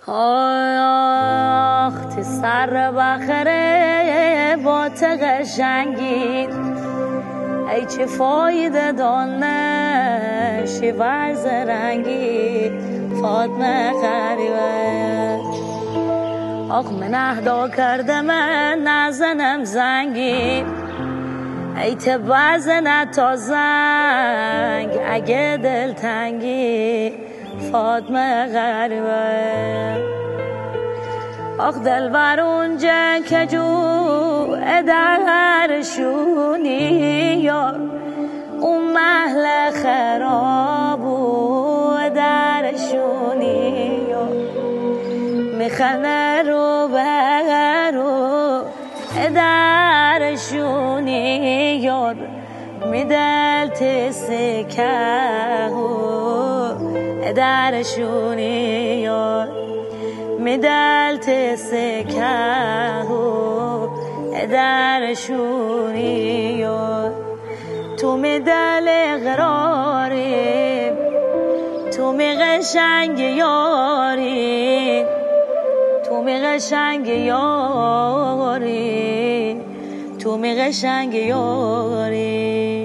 آخ تی سر بخره با قشنگی ای چه فایده دانشی ورز رنگی فاطمه غریبه آخ من اهدا کرده من نزنم زنگی ای ته بزنه تا زنگ اگه دلتنگی فاطمه غریبه آخ دلبر اونجا که جو درشونی یار اون محل خراب و درشونی یار میخنه رو برو درشونی یار میدل تسکه درشونی یار میدل تسکه درشونی یار تو میدل قراری تو می قشنگ یاری تو می قشنگ یاری تو می قشنگ یاری